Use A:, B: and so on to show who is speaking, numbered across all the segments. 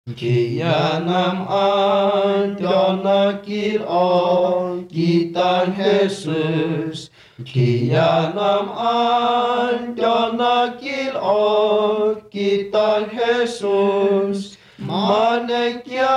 A: Kia nam an donakil o kita Jesus. Kia nam an donakil o kita Jesus. Manekia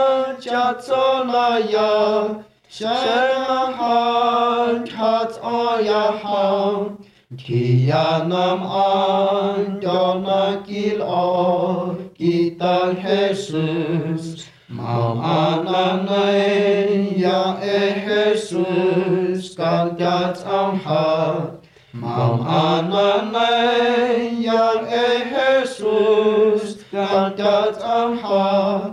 A: chatsonaya shemahan chatsoyahan. Kia nam an donakil o kita Jesus. Mam ananay ya Jesus kandat amha. Mam ananay ya Jesus kandat amha.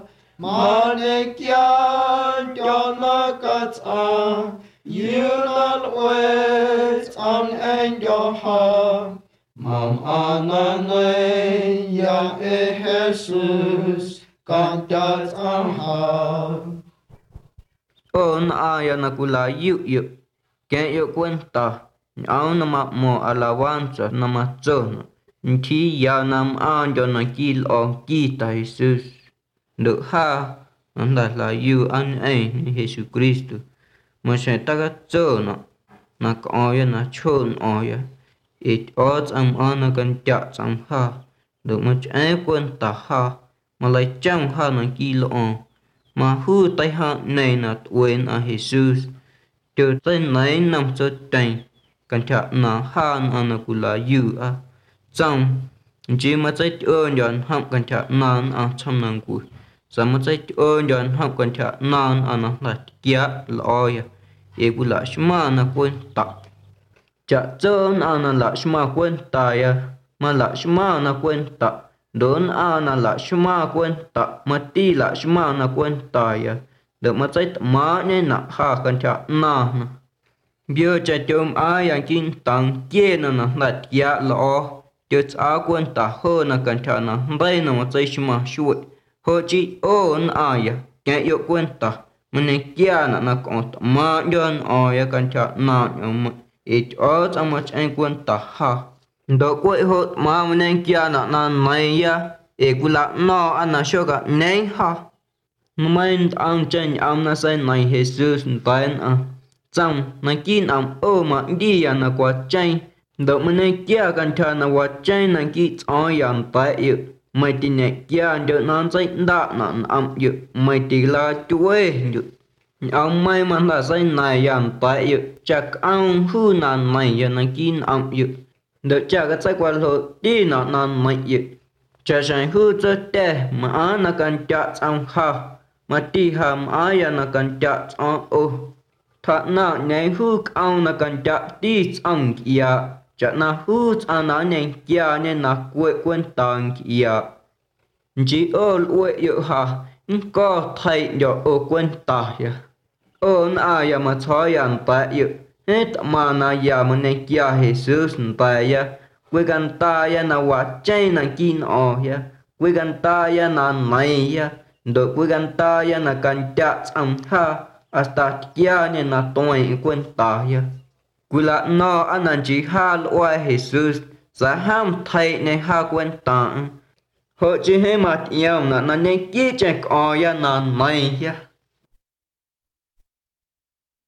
A: Manekyan donakat am. Yunal wet ang enjoha. Mam ananay ya Jesus kandat amha.
B: On aya nakula yu que yo cuenta a una mo alabanza nama zona ti ya nam anjo na kil o kita Jesus được ha anda la yu an ni Jesucristo mo se taga zona na ko ya na chon oya it odds am ana kan ja sam ha được mo ai cuenta ha mà lại chẳng ha na kil on mà hư tay ha này là quên à Jesus chờ tay này nằm cho tranh cảnh trạng là han anh cũng là dư à trong chỉ mà chạy ơn dọn ham cảnh trạng nan à trong năng của sao mà chạy ơn dọn ham cảnh trạng nan anh là kia loi e cũng là shma na quên ta chả chân anh là shma quên ta ya mà là shma na quên ta đốn ana là shma quên ta mà ti là shma na quên ta ya được mà chạy má nên nè ha cần chả na bây giờ chôm ai yang kinh tăng kia nè là ya lo chứ á quên ta hơn là cần chả na đây nè mà chạy shma shuội hơ chi ôn ai ya cái yêu quên ta mình kia nè là còn má dân ai cần chả na nhưng ít ở trong mà anh quên ta ha do quậy hốt mà mình kia nè này ya e gula no ana shoga nei ha mình ang chen am na sai này Jesus tain a chang na kin am o ma di ya na kwa chen do mình kia kan cha na wa chen na ki o yan ta yu mai ti ne kia do nan sai da na am yu mai ti la chuwe yu ông mai mà là sai này yan ta yu chắc ang hu nan này ya na kin am yu do cha ka sai kwa lo di na nan mai yu cha sang hư cho te mà na kan cha sang ha mà ti ham aya na kan cha sang o tha na nei hư ao na kan cha ti sang kia cha na hư ana nei kia ne na quê quen tang kia chỉ ô uệ yu ha có thầy yo ô quen ta ya on aya mà thôi yan ta yu hết mà na ya mà nei kia Jesus ta ya quê gan ta ya na wa chay na kin o ya quê gan ta ya na mai ya do quê gan ta ya na kan cha sam ha hasta kia ne na toi quen ta ya quê la no anan chi ha lo Jesus sa ham thai ne ha quen ta ho chi he mat yam na ne ki check o ya na mai ya